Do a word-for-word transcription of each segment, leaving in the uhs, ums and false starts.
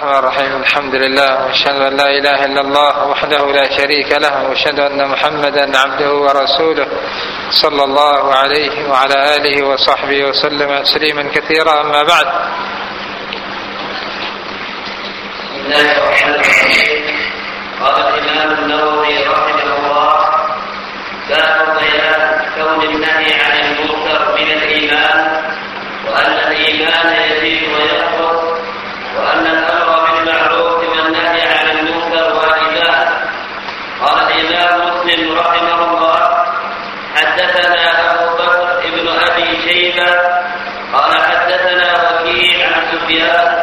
الرحمن الرحيم. الحمد لله وأشهد أن لا إله إلا الله وحده لا شريك له، وأشهد أن محمدا عبده ورسوله صلى الله عليه وعلى آله وصحبه وسلم تسليما كثيرا. أما بعد، قال الإمام النووي رحمه الله: باب بيان كون النهي عن المنكر من الإيمان، وأن الإيمان يزيد وينقص، وأن الأمر بالمعروف والنهي عن المنكر واجبان. قال الإمام مسلم رحمه الله: حدثنا أبو بكر ابن أبي شيبة قال حدثنا وكيع عن سفيان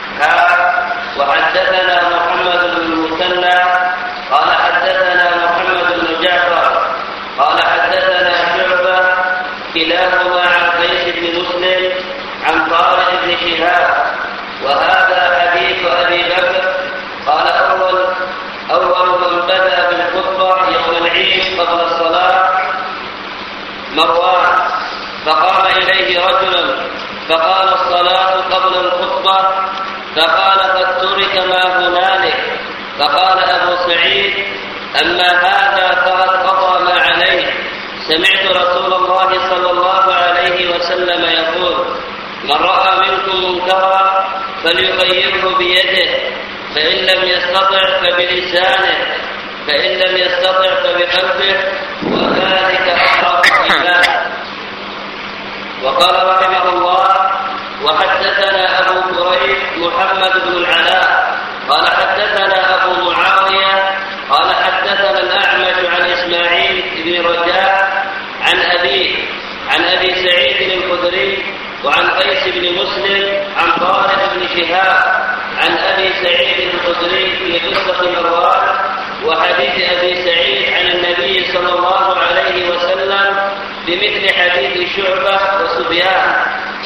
وحدثنا محمد بن المثنى قال حدثنا محمد بن جعفر قال حدثنا شعبة كلاهما عن قيس بن مسلم عن طارق بن شهاب. وهذا حديث أبي بكر قال: أول أول من بدأ بالخطبة يوم العيد قبل الصلاة مروان، فقام إليه رجل فقال: الصلاة قبل الخطبة، فقال: قد ترك ما هنالك. فقال أبو سعيد: أما هذا فقد قضى ما عليه. سمعت رسول الله صلى الله عليه وسلم يقول: من رأى منكم منكرا فليغيره بيده، فإن لم يستطع فبلسانه، فإن لم يستطع فبقلبه، وذلك أضعف الإيمان. وقال رحمه الله: وحدثنا أبو كريب محمد بن العلاء قال حدثنا أبو معاوية قال حدثنا الأعمش عن إسماعيل بن رجاء عن أبيه عن أبي سعيد الخدري وعن قيس بن مسلم عن طارق بن شهاب عن أبي سعيد الخدري في قصة مروان وحديث أبي سعيد عن النبي صلى الله عليه وسلم بمثل حديث شعبة وسفيان.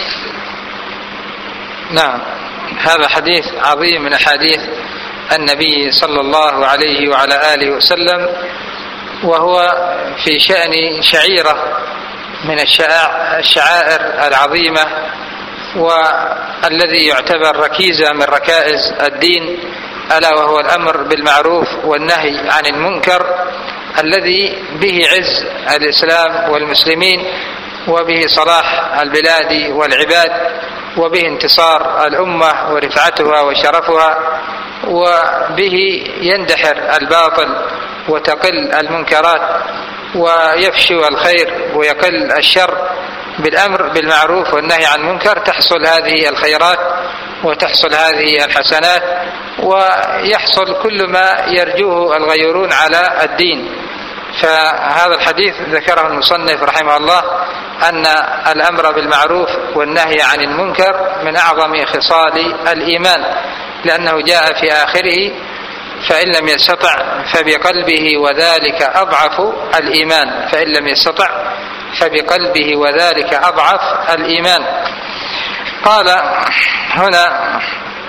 نعم، هذا حديث عظيم من أحاديث النبي صلى الله عليه وعلى آله وسلم، وهو في شأن شعيرة من الشعائر العظيمة، والذي يعتبر ركيزة من ركائز الدين، ألا وهو الأمر بالمعروف والنهي عن المنكر، الذي به عز الإسلام والمسلمين، وبه صلاح البلاد والعباد، وبه انتصار الأمة ورفعتها وشرفها، وبه يندحر الباطل وتقل المنكرات ويفشو الخير ويقل الشر. بالأمر بالمعروف والنهي عن المنكر تحصل هذه الخيرات وتحصل هذه الحسنات، ويحصل كل ما يرجوه الغيرون على الدين. فهذا الحديث ذكره المصنف رحمه الله أن الأمر بالمعروف والنهي عن المنكر من أعظم خصال الإيمان، لأنه جاء في آخره: فإن لم يستطع فبقلبه وذلك أضعف الإيمان. فإن لم يستطع فبقلبه وذلك أضعف الإيمان. قال هنا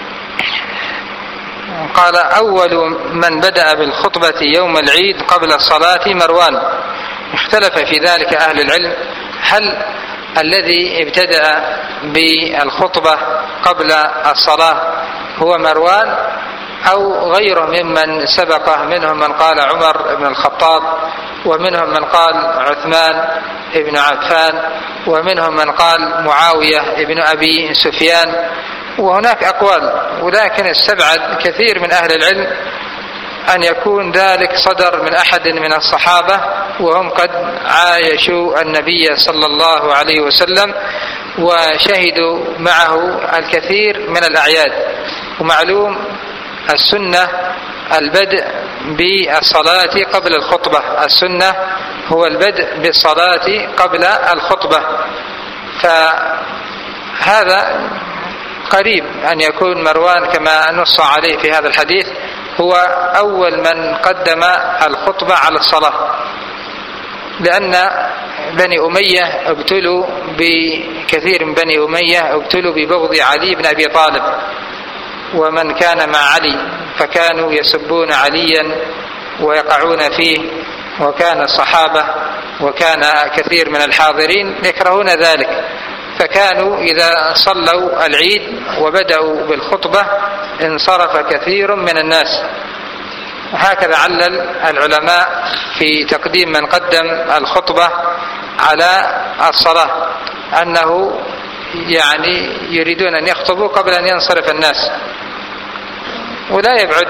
قال: أول من بدأ بالخطبة يوم العيد قبل الصلاة مروان. اختلف في ذلك أهل العلم، هل الذي ابتدأ بالخطبة قبل الصلاة هو مروان أو غيره ممن سبقه؟ منهم من قال عمر بن الخطاب، ومنهم من قال عثمان بن عفان، ومنهم من قال معاوية بن أبي سفيان، وهناك أقوال. ولكن استبعد كثير من أهل العلم أن يكون ذلك صدر من أحد من الصحابة وهم قد عايشوا النبي صلى الله عليه وسلم وشهدوا معه الكثير من الأعياد. ومعلوم السنة البدء بالصلاة قبل الخطبة، السنة هو البدء بالصلاة قبل الخطبة، فهذا قريب أن يكون مروان كما نص عليه في هذا الحديث هو أول من قدم الخطبة على الصلاة، لأن بني أمية ابتلوا بكثير من بني أمية ابتلوا ببغض علي بن أبي طالب ومن كان مع علي، فكانوا يسبون عليا ويقعون فيه، وكان الصحابة وكان كثير من الحاضرين يكرهون ذلك، فكانوا إذا صلوا العيد وبدأوا بالخطبة انصرف كثير من الناس. هكذا علل العلماء في تقديم من قدم الخطبة على الصلاة، أنه يعني يريدون أن يخطبوا قبل أن ينصرف الناس. ولا يبعد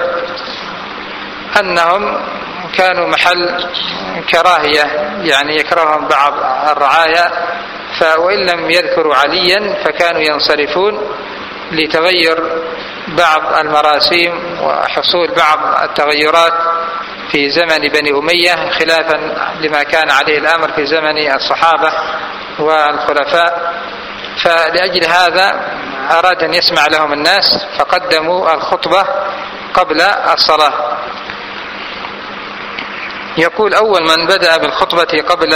أنهم كانوا محل كراهية، يعني يكرههم بعض الرعايا، وإن لم يذكروا عليا فكانوا ينصرفون لتغير بعض المراسيم وحصول بعض التغيرات في زمن بني أمية خلافا لما كان عليه الأمر في زمن الصحابة والخلفاء. فلأجل هذا أراد أن يسمع لهم الناس فقدموا الخطبة قبل الصلاة. يقول: أول من بدأ بالخطبة قبل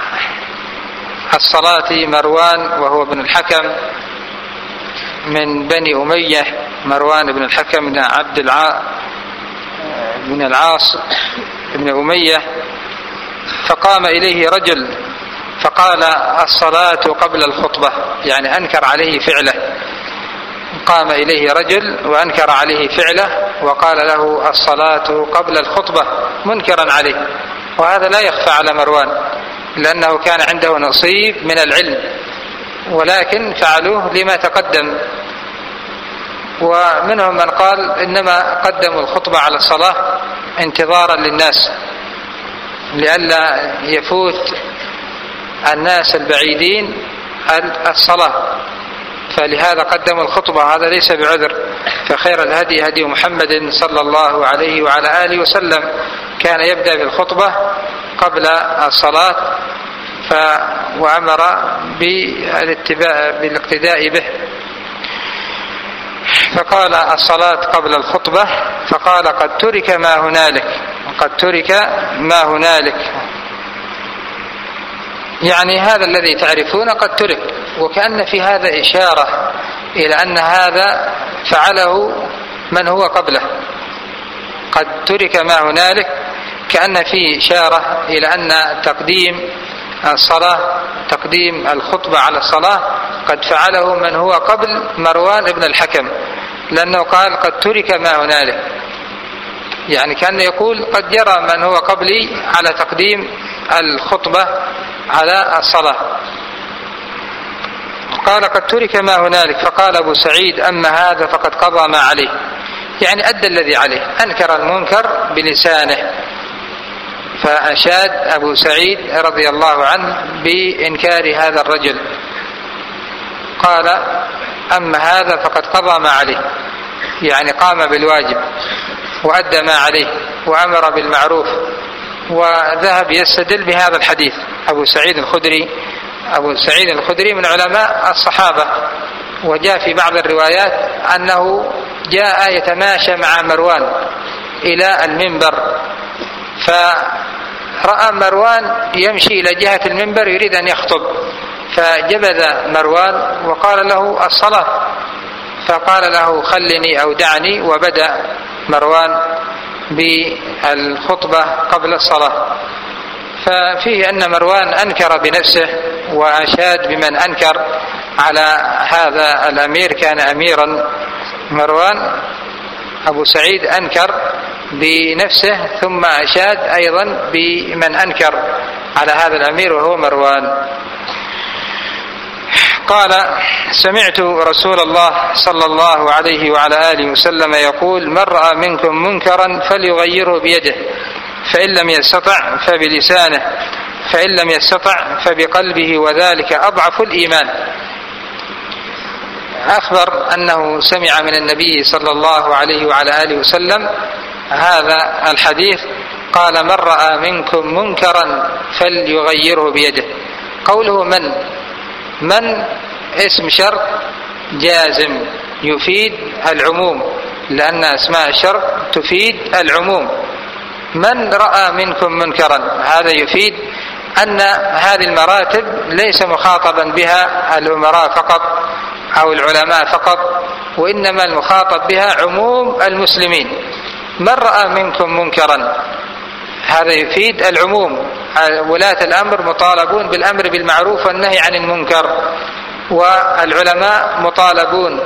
الصلاة مروان وهو ابن الحكم من بني أمية، مروان بن الحكم بن عبد الع... بن العاص بن أمية. فقام إليه رجل فقال: الصلاة قبل الخطبة، يعني أنكر عليه فعله. قام إليه رجل وأنكر عليه فعله وقال له: الصلاة قبل الخطبة، منكرا عليه. وهذا لا يخفى على مروان، لأنه كان عنده نصيب من العلم، ولكن فعلوه لما تقدم. ومنهم من قال إنما قدموا الخطبة على الصلاة انتظارا للناس لئلا يفوت الناس البعيدين الصلاة، فلهذا قدموا الخطبة. هذا ليس بعذر، فخير الهدي هدي محمد صلى الله عليه وعلى آله وسلم، كان يبدأ بالخطبة قبل الصلاة ف... وأمر بالاتباع بالاقتداء به. فقال: الصلاة قبل الخطبة، فقال: قد ترك ما هنالك، قد ترك ما هنالك، يعني هذا الذي تعرفون قد ترك. وكأن في هذا إشارة إلى أن هذا فعله من هو قبله. قد ترك ما هنالك، كأن في إشارة إلى أن تقديم الصلاة، تقديم الخطبة على الصلاة قد فعله من هو قبل مروان بن الحكم، لأنه قال: قد ترك ما هنالك، يعني كان يقول قد يرى من هو قبلي على تقديم الخطبة على الصلاة. قال: قد ترك ما هنالك. فقال أبو سعيد: أما هذا فقد قضى ما عليه، يعني أدى الذي عليه، أنكر المنكر بلسانه. فأشاد أبو سعيد رضي الله عنه بإنكار هذا الرجل. قال: أما هذا فقد قضى ما عليه، يعني قام بالواجب وأدى ما عليه وأمر بالمعروف. وذهب يستدل بهذا الحديث أبو سعيد الخدري. أبو سعيد الخدري من علماء الصحابة، وجاء في بعض الروايات أنه جاء يتماشى مع مروان إلى المنبر، فرأى مروان يمشي إلى جهة المنبر يريد أن يخطب، فجبذ مروان وقال له: الصلاة. فقال له: خلني أو دعني. وبدأ مروان بالخطبة قبل الصلاة. ففيه أن مروان أنكر بنفسه وأشاد بمن أنكر على هذا الأمير، كان أميرا مروان. أبو سعيد أنكر بنفسه ثم أشاد أيضا بمن أنكر على هذا الأمير وهو مروان. قال: سمعت رسول الله صلى الله عليه وعلى آله وسلم يقول: من رأى منكم منكرا فليغيره بيده، فإن لم يستطع فبلسانه، فإن لم يستطع فبقلبه، وذلك أضعف الإيمان. أخبر أنه سمع من النبي صلى الله عليه وعلى آله وسلم هذا الحديث. قال: من رأى منكم منكرا فليغيره بيده. قوله من من اسم شرط جازم يفيد العموم، لأن أسماء الشرط تفيد العموم. من رأى منكم منكرا، هذا يفيد أن هذه المراتب ليس مخاطبا بها الأمراء فقط أو العلماء فقط، وإنما المخاطب بها عموم المسلمين. من رأى منكم منكرا، هذا يفيد العموم. ولاة الأمر مطالبون بالأمر بالمعروف والنهي عن المنكر، والعلماء مطالبون،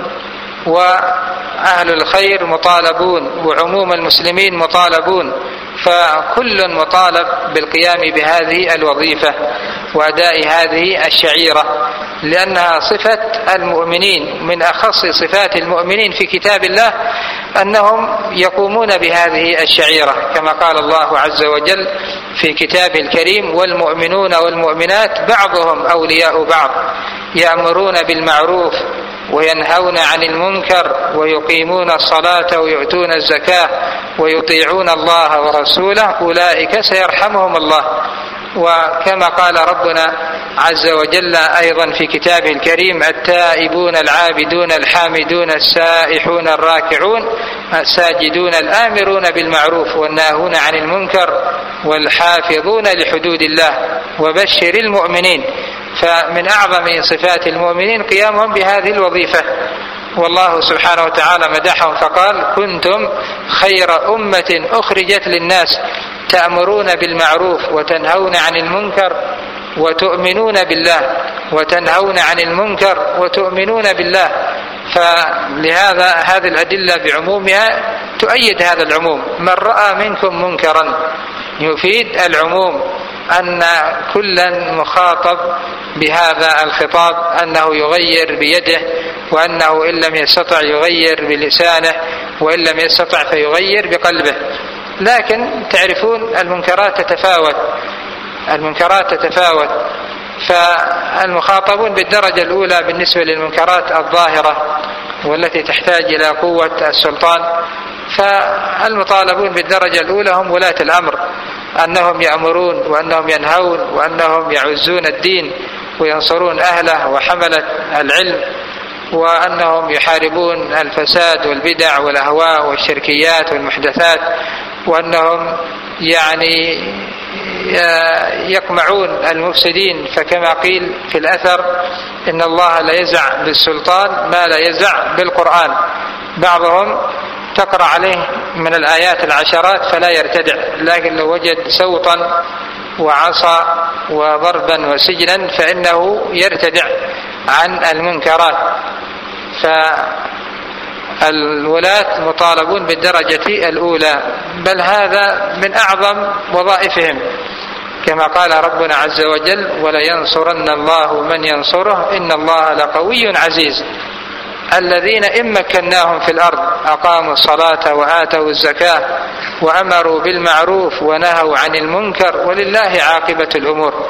وأهل الخير مطالبون، وعموم المسلمين مطالبون، فكل مطالب بالقيام بهذه الوظيفة وأداء هذه الشعيرة، لأنها صفة المؤمنين. من أخص صفات المؤمنين في كتاب الله أنهم يقومون بهذه الشعيرة، كما قال الله عز وجل في كتابه الكريم: والمؤمنون والمؤمنات بعضهم أولياء بعض يأمرون بالمعروف وينهون عن المنكر ويقيمون الصلاة ويؤتون الزكاة ويطيعون الله ورسوله أولئك سيرحمهم الله. وكما قال ربنا عز وجل أيضا في كتابه الكريم: التائبون العابدون الحامدون السائحون الراكعون الساجدون الآمرون بالمعروف والناهون عن المنكر والحافظون لحدود الله وبشر المؤمنين. فمن أعظم صفات المؤمنين قيامهم بهذه الوظيفة، والله سبحانه وتعالى مدحهم فقال: كنتم خير أمة أخرجت للناس تأمرون بالمعروف وتنهون عن المنكر وتؤمنون بالله وتنهون عن المنكر وتؤمنون بالله. فلهذا هذه الأدلة بعمومها تؤيد هذا العموم. من رأى منكم منكرا يفيد العموم، أن كلا مخاطب بهذا الخطاب أنه يغير بيده، وأنه إن لم يستطع يغير بلسانه، وإن لم يستطع فيغير بقلبه. لكن تعرفون المنكرات تتفاوت المنكرات تتفاوت فالمخاطبون بالدرجة الأولى بالنسبة للمنكرات الظاهرة والتي تحتاج إلى قوة السلطان، فالمطالبون بالدرجة الأولى هم ولاة الأمر، أنهم يأمرون وأنهم ينهون وأنهم يعزون الدين وينصرون أهله وحملة العلم، وأنهم يحاربون الفساد والبدع والأهواء والشركيات والمحدثات، وأنهم يعني يقمعون المفسدين. فكما قيل في الأثر: إن الله لا يزع بالسلطان ما لا يزع بالقرآن. بعضهم تقرأ عليه من الآيات العشرات فلا يرتدع، لكن لو وجد سوطا وعصا وضربا وسجنا فإنه يرتدع عن المنكرات. فالولاة مطالبون بالدرجة الأولى، بل هذا من أعظم وظائفهم، كما قال ربنا عز وجل: ولينصرن الله من ينصره إن الله لقوي عزيز. الذين إن مكناهم في الأرض أقاموا الصلاة وآتوا الزكاة وأمروا بالمعروف ونهوا عن المنكر ولله عاقبة الأمور.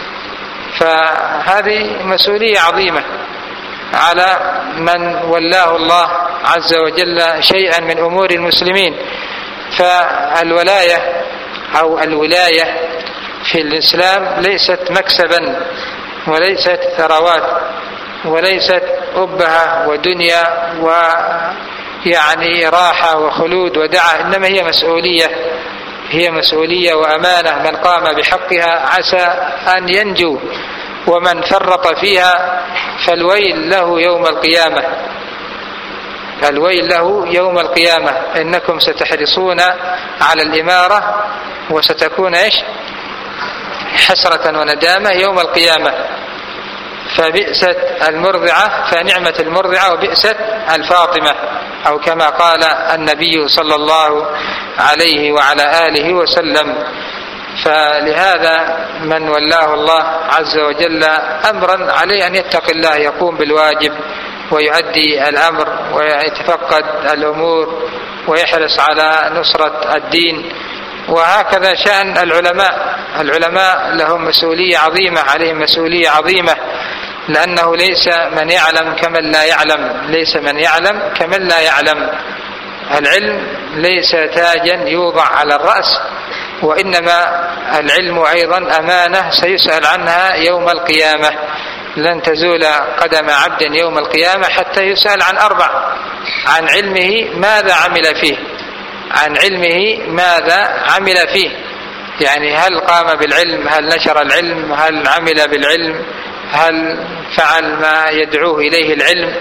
فهذه مسؤولية عظيمة على من ولاه الله عز وجل شيئا من أمور المسلمين. فالولاية أو الولاية في الإسلام ليست مكسبا وليست ثروات وليست أبهة ودنيا ويعني راحة وخلود ودعة، إنما هي مسؤولية هي مسؤولية وأمانة. من قام بحقها عسى أن ينجو، ومن فرط فيها فالويل له يوم القيامة الويل له يوم القيامة إنكم ستحرصون على الإمارة وستكون إيش حسرة وندامة يوم القيامة. فبئست المرضعة فنعمة المرضعة وبئست الفاطمة، أو كما قال النبي صلى الله عليه وعلى آله وسلم. فلهذا من ولاه الله عز وجل أمرا عليه أن يتقي الله، يقوم بالواجب ويؤدي الأمر ويتفقد الأمور ويحرص على نصرة الدين. وهكذا شأن العلماء العلماء لهم مسؤولية عظيمة، عليهم مسؤولية عظيمة، لأنه ليس من يعلم كمن لا يعلم ليس من يعلم كمن لا يعلم. العلم ليس تاجا يوضع على الرأس، وإنما العلم أيضا أمانة سيسأل عنها يوم القيامة. لن تزول قدم عبد يوم القيامة حتى يسأل عن أربع: عن علمه ماذا عمل فيه عن علمه ماذا عمل فيه يعني هل قام بالعلم، هل نشر العلم، هل عمل بالعلم، هل فعل ما يدعوه إليه العلم.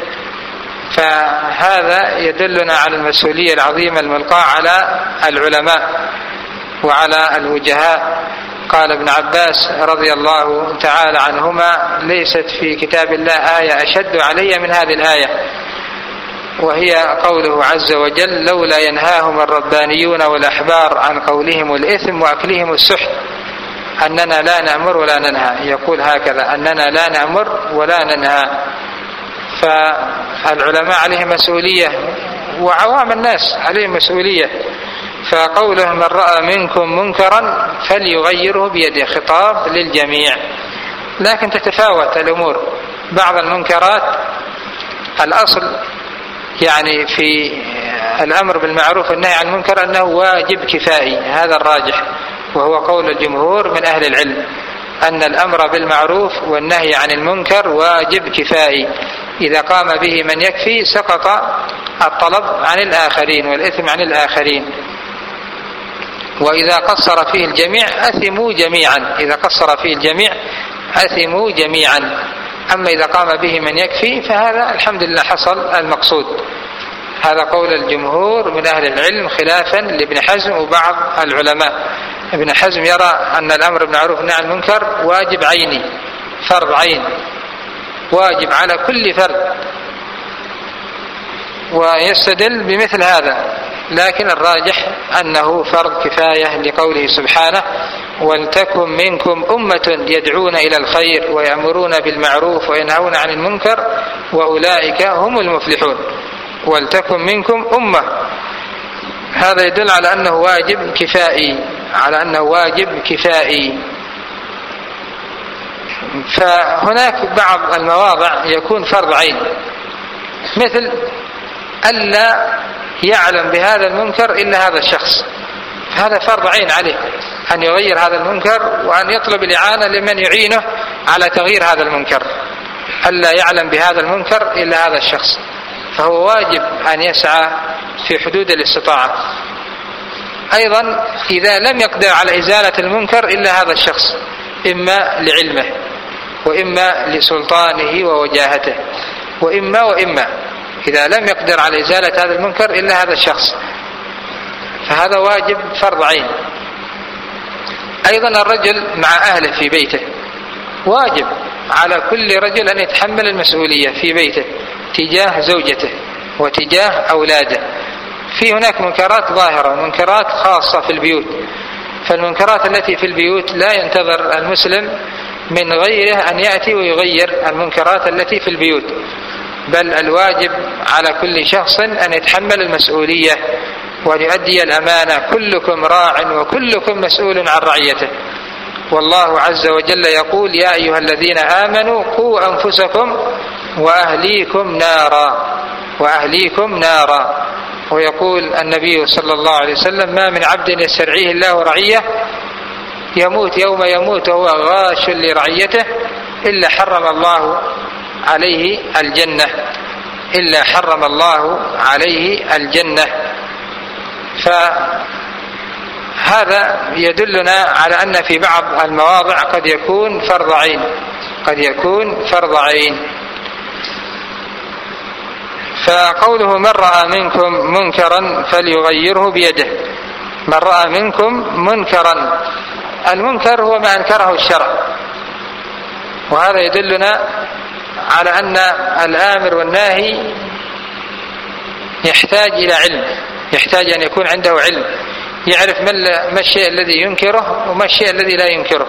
فهذا يدلنا على المسؤولية العظيمة الملقاة على العلماء وعلى الوجهاء. قال ابن عباس رضي الله تعالى عنهما: ليست في كتاب الله آية أشد علي من هذه الآية، وهي قوله عز وجل: لولا ينهاهم الربانيون والأحبار عن قولهم الإثم وأكلهم السحت أننا لا نأمر ولا ننهى. يقول هكذا: أننا لا نأمر ولا ننهى. فالعلماء عليهم مسؤولية وعوام الناس عليهم مسؤولية. فقوله: من رأى منكم منكرا فليغيره بيده، خطاب للجميع، لكن تتفاوت الأمور. بعض المنكرات الأصل يعني في الأمر بالمعروف والنهي عن المنكر أنه واجب كفائي، هذا الراجح، وهو قول الجمهور من أهل العلم، أن الأمر بالمعروف والنهي عن المنكر واجب كفائي، إذا قام به من يكفي سقط الطلب عن الآخرين والإثم عن الآخرين. وإذا قصر فيه الجميع أثموا جميعا، إذا قصر فيه الجميع أثموا جميعا. أما إذا قام به من يكفي فهذا الحمد لله حصل المقصود. هذا قول الجمهور من أهل العلم خلافا لابن حزم وبعض العلماء. ابن حزم يرى أن الأمر بالمعروف والنهي عن المنكر واجب عيني، فرض عين، واجب على كل فرد، ويستدل بمثل هذا. لكن الراجح أنه فرض كفاية لقوله سبحانه: ولتكن منكم أمة يدعون إلى الخير ويأمرون بالمعروف وينهون عن المنكر وأولئك هم المفلحون. ولتكن منكم أمة، هذا يدل على أنه واجب كفائي، على أنه واجب كفائي. فهناك بعض المواضع يكون فرض عين، مثل ألا يعلم بهذا المنكر إلا هذا الشخص، هذا فرض عين عليه أن يغير هذا المنكر وأن يطلب الإعانة لمن يعينه على تغيير هذا المنكر. ألا يعلم بهذا المنكر إلا هذا الشخص، فهو واجب أن يسعى في حدود الاستطاعة. أيضا إذا لم يقدر على إزالة المنكر إلا هذا الشخص، إما لعلمه وإما لسلطانه ووجاهته، وإما وإما إذا لم يقدر على إزالة هذا المنكر إلا هذا الشخص، فهذا واجب فرض عين. أيضا الرجل مع أهله في بيته، واجب على كل رجل أن يتحمل المسؤولية في بيته تجاه زوجته وتجاه أولاده. في هناك منكرات ظاهرة ومنكرات خاصة في البيوت، فالمنكرات التي في البيوت لا ينتظر المسلم من غيره أن يأتي ويغير المنكرات التي في البيوت، بل الواجب على كل شخص أن يتحمل المسؤولية وأن يؤدي الأمانة. كلكم راع وكلكم مسؤول عن رعيته. والله عز وجل يقول: يا أيها الذين آمنوا قوا أنفسكم وأهليكم نارا، وأهليكم نارا. ويقول النبي صلى الله عليه وسلم: ما من عبد يسترعيه الله رعية يموت يوم يموت وهو غاش لرعيته إلا حرم الله عليه الجنة، إلا حرم الله عليه الجنة. فهذا يدلنا على أن في بعض المواضع قد يكون فرض عين، قد يكون فرض عين. فقوله: من رأى منكم منكرا فليغيره بيده. من رأى منكم منكرا، المنكر هو ما أنكره الشرع، وهذا يدلنا على أن الآمر والناهي يحتاج إلى علم، يحتاج أن يكون عنده علم، يعرف ما الشيء الذي ينكره وما الشيء الذي لا ينكره.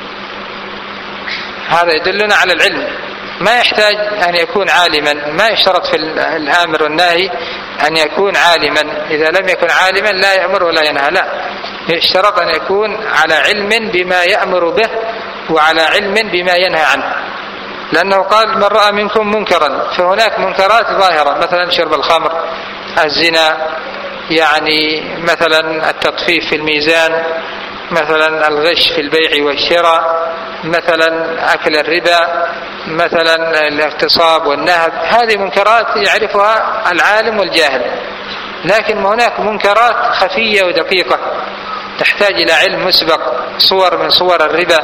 هذا يدلنا على العلم. ما يحتاج أن يكون عالما، ما يشترط في الآمر والناهي أن يكون عالما. إذا لم يكن عالما لا يأمر ولا ينهى، لا، يشترط أن يكون على علم بما يأمر به وعلى علم بما ينهى عنه، لأنه قال: من رأى منكم منكرا. فهناك منكرات ظاهرة، مثلا شرب الخمر، الزنا، يعني مثلا التطفيف في الميزان، مثلا الغش في البيع والشراء، مثلا أكل الربا، مثلا الاغتصاب والنهب. هذه منكرات يعرفها العالم والجاهل. لكن هناك منكرات خفية ودقيقة تحتاج إلى علم مسبق، صور من صور الربا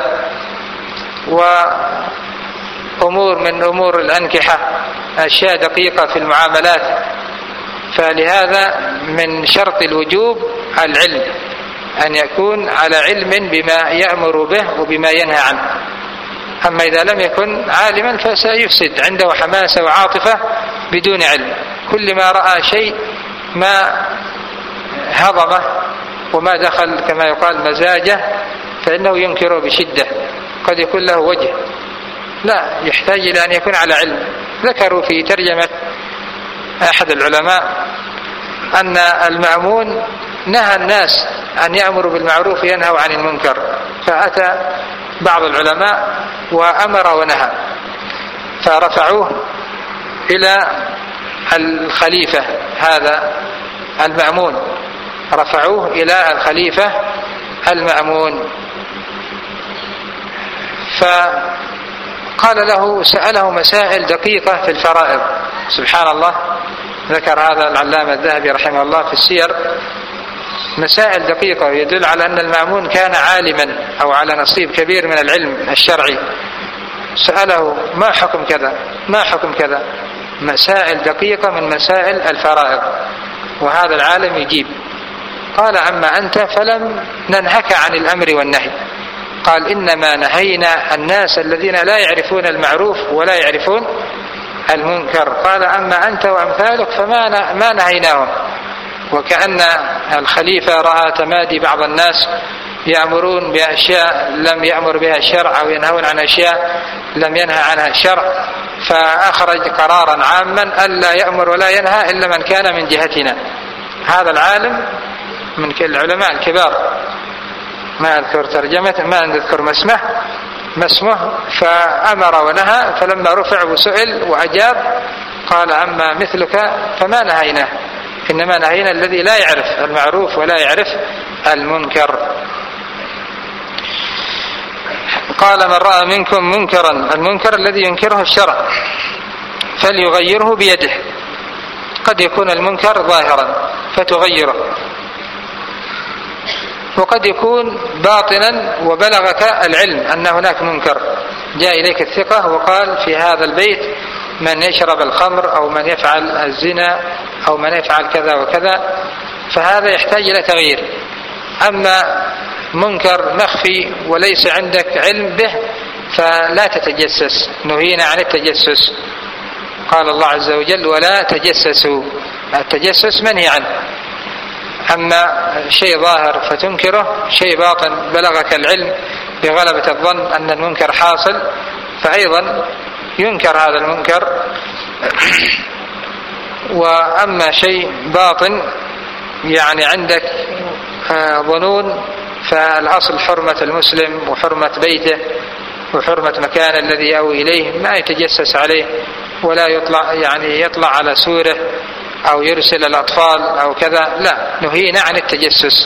وأمور من أمور الأنكحة، أشياء دقيقة في المعاملات. فلهذا من شرط الوجوب العلم، أن يكون على علم بما يأمر به وبما ينهى عنه. أما إذا لم يكن عالما فسيفسد، عنده حماسة وعاطفة بدون علم، كل ما رأى شيء ما هضمه وما دخل كما يقال مزاجه فإنه ينكره بشدة، قد يكون له وجه. لا، يحتاج إلى أن يكون على علم. ذكروا في ترجمة أحد العلماء أن المأمون نهى الناس أن يأمروا بالمعروف وينهوا عن المنكر، فأتى بعض العلماء وأمر ونهى، فرفعوه إلى الخليفة، هذا المأمون رفعوه إلى الخليفة المأمون، فقال له، سأله مسائل دقيقة في الفرائض. سبحان الله، ذكر هذا العلامة الذهبي رحمه الله في السير مسائل دقيقة يدل على أن المأمون كان عالما أو على نصيب كبير من العلم الشرعي. سأله ما حكم كذا، ما حكم كذا، مسائل دقيقة من مسائل الفرائض، وهذا العالم يجيب. قال أما أنت فلم ننهك عن الأمر والنهي. قال إنما نهينا الناس الذين لا يعرفون المعروف ولا يعرفون المنكر. قال أما أنت وأمثالك فما ما نهيناهم. وكأن الخليفة رأى تمادي بعض الناس يأمرون بأشياء لم يأمر بها الشرع أو ينهون عن أشياء لم ينهى عنها الشرع، فأخرج قرارا عاما ألا يأمر ولا ينهى إلا من كان من جهتنا. هذا العالم من العلماء الكبار، ما أذكر ترجمته، ما نذكر ما اسمه ما اسمه فأمر ونهى، فلما رفع وسئل وأجاب قال أما مثلك فما نهيناه، إنما نهينا الذي لا يعرف المعروف ولا يعرف المنكر. قال من رأى منكم منكرا، المنكر الذي ينكره الشرع، فليغيره بيده. قد يكون المنكر ظاهرا فتغيره، وقد يكون باطنا وبلغك العلم أن هناك منكر، جاء إليك الثقة وقال في هذا البيت من يشرب الخمر أو من يفعل الزنا أو من يفعل كذا وكذا، فهذا يحتاج إلى تغيير. أما منكر مخفي وليس عندك علم به فلا تتجسس، نهينا عن التجسس. قال الله عز وجل ولا تجسسوا، التجسس منهي عنه. أما شيء ظاهر فتنكره، شيء باطن بلغك العلم بغلبة الظن أن المنكر حاصل، فأيضا ينكر هذا المنكر. وأما شيء باطن يعني عندك ظنون، فالأصل حرمة المسلم وحرمة بيته وحرمة مكان الذي يأوي إليه، ما يتجسس عليه ولا يطلع يعني يطلع على سوره أو يرسل الأطفال أو كذا، لا، نهينا عن التجسس.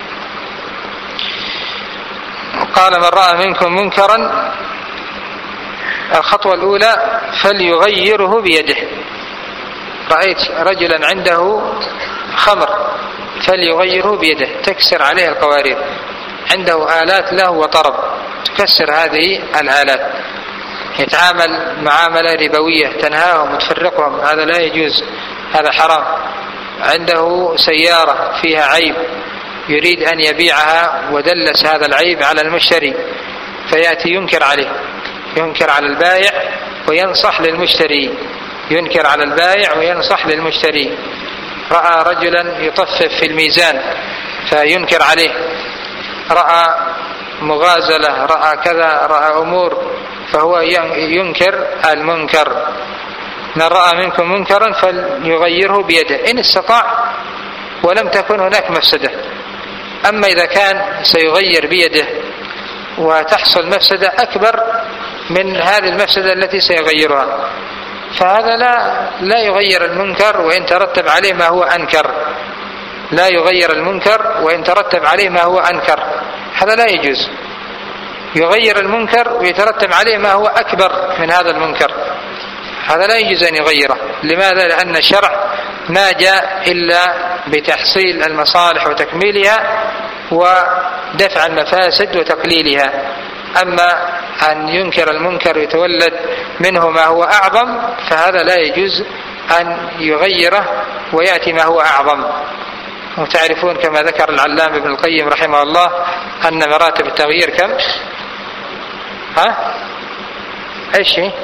قال من رأى منكم منكرا، الخطوة الأولى فليغيره بيده. رأيت رجلا عنده خمر فليغيره بيده، تكسر عليه القوارير، عنده آلات له وطرب تكسر هذه الآلات، يتعامل معاملة ربوية تنهاهم وتفرقهم، هذا لا يجوز، هذا حرام. عنده سيارة فيها عيب يريد أن يبيعها ودلس هذا العيب على المشتري، فيأتي ينكر عليه، ينكر على البائع وينصح للمشتري، ينكر على البائع وينصح للمشتري. رأى رجلا يطفف في الميزان فينكر عليه، رأى مغازلة، رأى كذا، رأى أمور، فهو ينكر المنكر. من رأى منكم منكرا فليغيره بيده إن استطاع ولم تكن هناك مفسدة. أما إذا كان سيغير بيده وتحصل مفسدة أكبر من هذه المفسدة التي سيغيرها، فهذا لا لا يغير المنكر وإن ترتب عليه ما هو أنكر، لا يغير المنكر وإن ترتب عليه ما هو أنكر، هذا لا يجوز. يغير المنكر ويترتب عليه ما هو أكبر من هذا المنكر، هذا لا يجوز أن يغيره. لماذا؟ لأن الشرع ما جاء إلا بتحصيل المصالح وتكميلها ودفع المفاسد وتقليلها. أما أن ينكر المنكر يتولد منه ما هو أعظم، فهذا لا يجوز أن يغيره ويأتي ما هو أعظم. وتعرفون كما ذكر العلامة ابن القيم رحمه الله أن مراتب التغيير كم؟ ها؟ إيش هي؟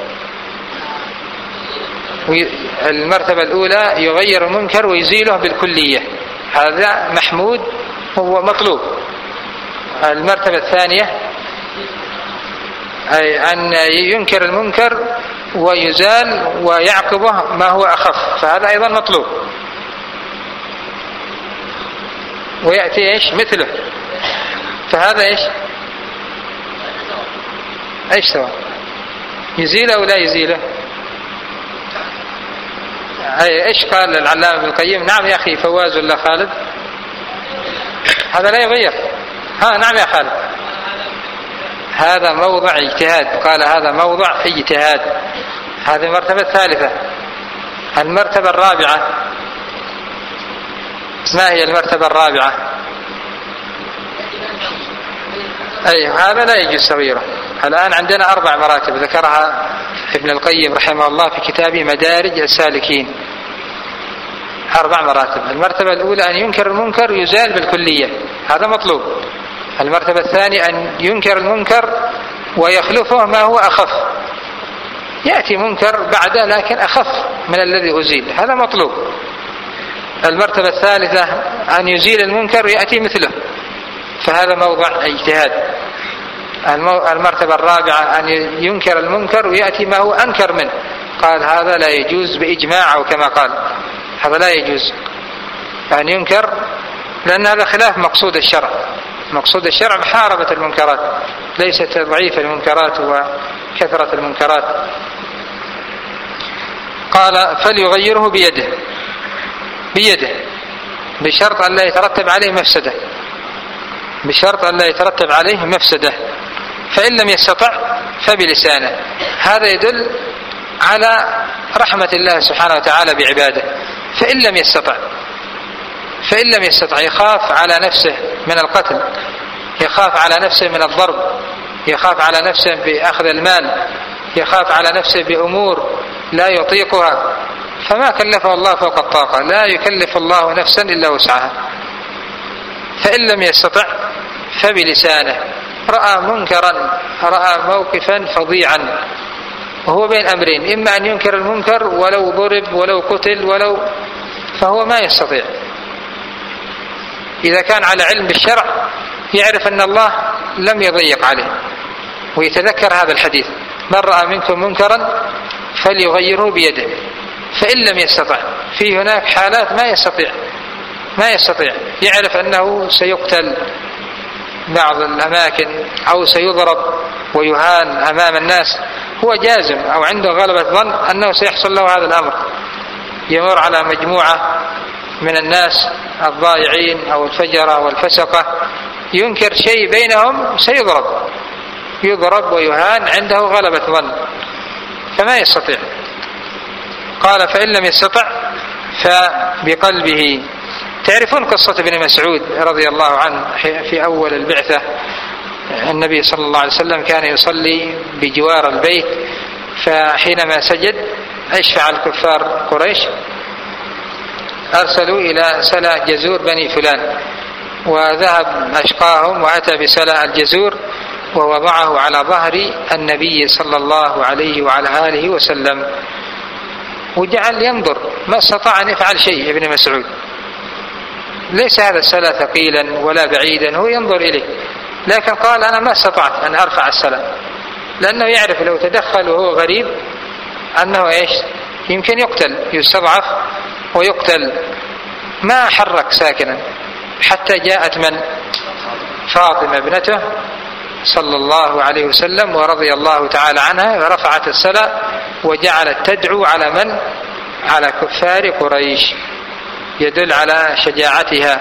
المرتبة الأولى يغير المنكر ويزيله بالكلية، هذا محمود هو مطلوب. المرتبة الثانية أي أن ينكر المنكر ويزال ويعقبه ما هو أخف، فهذا أيضا مطلوب. ويأتي إيش مثله، فهذا إيش إيش سواء يزيله أو لا يزيله. أي إيش قال العلامة ابن القيم؟ نعم يا أخي فواز ولا خالد؟ هذا لا يغير. ها نعم يا خالد، هذا موضع اجتهاد، قال هذا موضع اجتهاد. هذه المرتبة الثالثة. المرتبة الرابعة، ما هي المرتبة الرابعة؟ أي هذا لا يجوز تغييره. الآن عندنا أربع مراتب ذكرها ابن القيم رحمه الله في كتابه مدارج السالكين، أربع مراتب. المرتبة الأولى أن ينكر المنكر يزال بالكلية، هذا مطلوب. المرتبة الثانية أن ينكر المنكر ويخلفه ما هو أخف، يأتي منكر بعده لكن أخف من الذي أزيل، هذا مطلوب. المرتبة الثالثة أن يزيل المنكر ويأتي مثله، فهذا موضع اجتهاد. المرتبة الرابعة أن ينكر المنكر ويأتي ما هو أنكر منه، قال هذا لا يجوز بإجماع أو كما قال، هذا لا يجوز أن ينكر، لأن هذا خلاف مقصود الشرع. مقصود الشرع محاربة المنكرات، ليست تضعيف المنكرات وكثرة المنكرات. قال فليغيره بيده، بيده بشرط أن لا يترتب عليه مفسدة، بشرط أن لا يترتب عليه مفسدة. فإن لم يستطع فبلسانه. هذا يدل على رحمة الله سبحانه وتعالى بعباده. فإن لم يستطع، فإن لم يستطع يخاف على نفسه من القتل، يخاف على نفسه من الضرب، يخاف على نفسه بأخذ المال، يخاف على نفسه بأمور لا يطيقها، فما كلفه الله فوق الطاقة، لا يكلف الله نفسا إلا وسعها. فإن لم يستطع فبلسانه. رأى منكرا، رأى موقفا فظيعا وهو بين أمرين، إما أن ينكر المنكر ولو ضرب ولو قتل ولو، فهو ما يستطيع. إذا كان على علم بالشرع يعرف أن الله لم يضيق عليه، ويتذكر هذا الحديث من رأى منكم منكرا فليغيره بيده. فإن لم يستطع، في هناك حالات ما يستطيع، ما يستطيع، يعرف أنه سيقتل بعض الأماكن أو سيضرب ويهان أمام الناس، هو جازم أو عنده غلبة ظن أنه سيحصل له هذا الأمر، يمر على مجموعة من الناس الضائعين أو الفجرة والفسقة، ينكر شيء بينهم سيضرب، يضرب ويهان، عنده غلبة ظن فما يستطيع. قال فإن لم يستطع فبقلبه. تعرفون قصة ابن مسعود رضي الله عنه في أول البعثة، النبي صلى الله عليه وسلم كان يصلي بجوار البيت، فحينما سجد ايش فعل كفار قريش؟ أرسلوا إلى سلع جزور بني فلان، وذهب أشقاهم وأتى بسلع الجزور ووضعه على ظهر النبي صلى الله عليه وعلى آله وسلم، وجعل ينظر، ما استطاع أن يفعل شيء. ابن مسعود ليس هذا السلع ثقيلا ولا بعيدا، هو ينظر إليه، لكن قال أنا ما استطعت أن أرفع السلع، لأنه يعرف لو تدخل وهو غريب أنه إيش يمكن يقتل، يستضعف ويقتل. ما حرك ساكنا حتى جاءت من؟ فاطمة ابنته صلى الله عليه وسلم ورضي الله تعالى عنها، ورفعت السلع وجعلت تدعو على من؟ على كفار قريش، يدل على شجاعتها.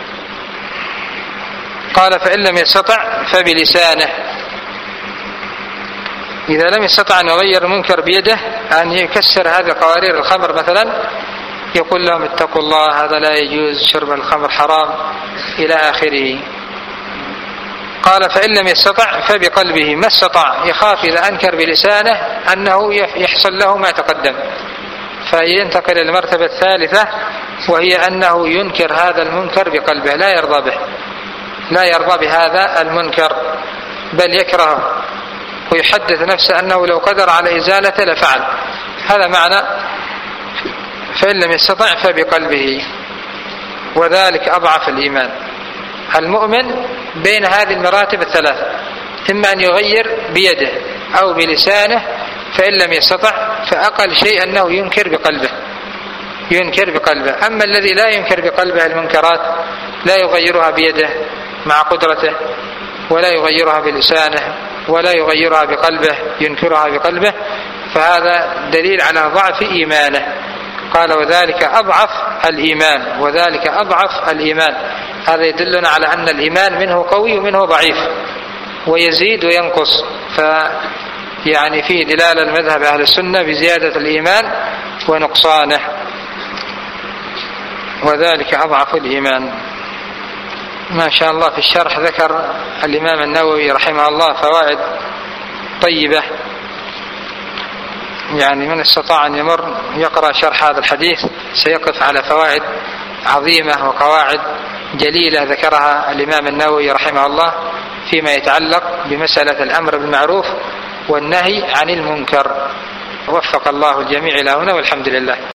قال فإن لم يستطع فبلسانه. إذا لم يستطع أن يغير المنكر بيده، أن يكسر هذه قوارير الخمر مثلا، يقول لهم اتقوا الله، هذا لا يجوز، شرب الخمر حرام إلى آخره. قال فإن لم يستطع فبقلبه. ما استطاع، يخاف إذا أنكر بلسانه أنه يحصل له ما تقدم، فينتقل إلى المرتبة الثالثة، وهي أنه ينكر هذا المنكر بقلبه، لا يرضى به، لا يرضى بهذا المنكر، بل يكرهه ويحدث نفسه أنه لو قدر على إزالته لفعل. هذا معنى فإن لم يستطع فبقلبه، وذلك أضعف الإيمان. المؤمن بين هذه المراتب الثلاث، إما أن يغير بيده أو بلسانه، فإن لم يستطع فأقل شيء أنه ينكر بقلبه، ينكر بقلبه. أما الذي لا ينكر بقلبه المنكرات، لا يغيرها بيده مع قدرته، ولا يغيرها بلسانه، ولا يغيرها بقلبه، ينكرها بقلبه، فهذا دليل على ضعف إيمانه. قال وذلك أضعف الإيمان، وذلك أضعف الإيمان. هذا يدلنا على أن الإيمان منه قوي ومنه ضعيف، ويزيد وينقص، فيعني فيه دلالة المذهب أهل السنة بزيادة الإيمان ونقصانه، وذلك أضعف الإيمان. ما شاء الله في الشرح ذكر الإمام النووي رحمه الله فوائد طيبة، يعني من استطاع أن يمر يقرأ شرح هذا الحديث سيقف على فوائد عظيمة وقواعد جليلة ذكرها الإمام النووي رحمه الله فيما يتعلق بمسألة الأمر بالمعروف والنهي عن المنكر. وفق الله الجميع إلى هنا، والحمد لله.